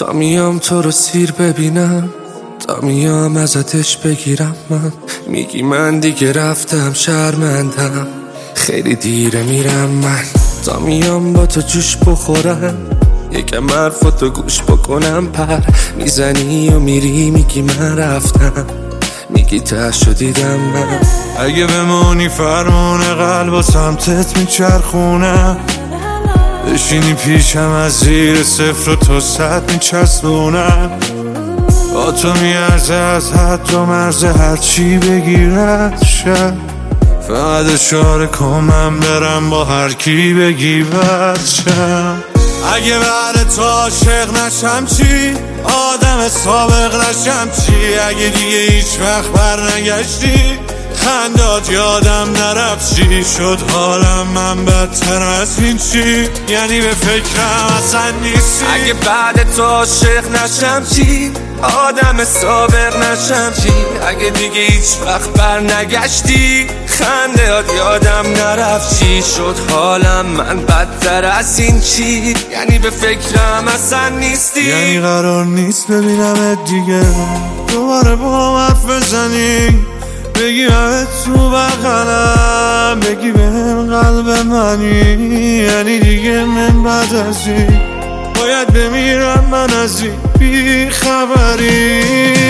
تا میام تو رو سیر ببینم، تا میام ازتش بگیرم. من میگی من دیگه رفتم شرمندم، خیلی دیره میرم من. تا میام با تو جوش بخورم، یکم حرفاتو گوش بکنم. پر میزنی و میری میگی من رفتم، میگی تهشو دیدم من. اگه بمونی فرمون قلب و سمتت میچرخونم، بشینی پیشم از زیر صفر و تا 100 میچسبونم. با تو میارزه از حد و مرز هرچی بگیرد شد، فقط اشاره کن من برم با هر کی بگی بد شم. اگه بعد تو عاشق نشم چی؟ آدم سابق نشم چی؟ اگه دیگه هیچ وقت بر نگشتی، خندات یادم نرفت چی شد حالم؟ من بدتر از این چی؟ یعنی به فکرم اصلا نیستی. اگه بعد تو عاشق نشم چی؟ آدم سابق نشم چی؟ اگه دیگه هیچ وقت بر نگشتی، خندهات یادم نرفت چی شد حالم؟ من بدتر از این چی؟ یعنی به فکرم اصلا نیستی. یعنی قرار نیست ببینمت دیگه، دوباره با هم حرف بزنی، بگی همه تو بغلم، بگی بهم قلب منی. یعنی دیگه من بعد از این باید بمیرم من از این بی خبری.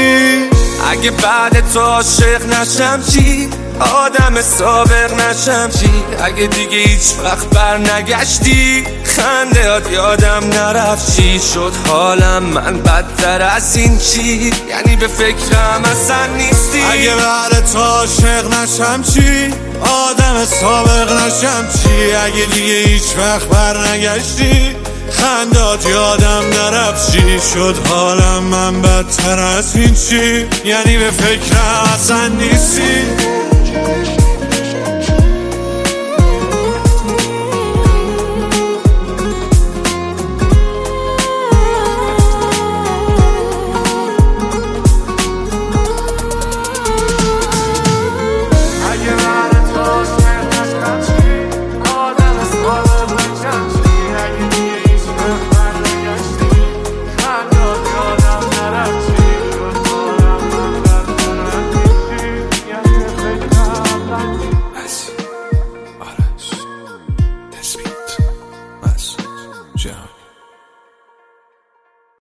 اگه بعد تو عاشق نشم چی؟ آدم سابق نشم چی؟ اگه دیگه هیچ وقت بر نگشتی، خندهات یادم نرفت چی شد حالم؟ من بدتر از این چی؟ یعنی به فکرم اصلا نیستی. اگه بعد تو عاشق نشم چی؟ آدم سابق نشم چی؟ اگه دیگه هیچ وقت بر نگشتی، خندات یادم نرفت چی شد حالم؟ من بدتر از این چی؟ یعنی به فکرم اصلا نیستی.